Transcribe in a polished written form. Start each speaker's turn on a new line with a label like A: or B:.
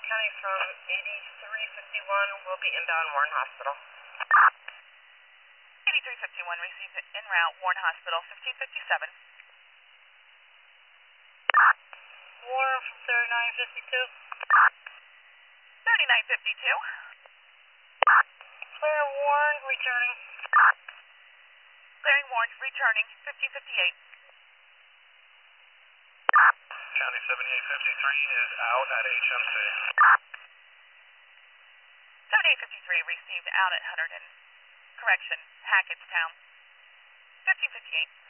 A: County from 8351 will be inbound Warren Hospital.
B: 8351 received en route Warren Hospital, 1557.
A: Warren from 3952.
B: 3952.
A: Clear Warren, returning.
B: Clearing Warren, returning, 1558.
C: County 7853 is out at HMC.
B: 7853 received out at Hackettstown, 1558.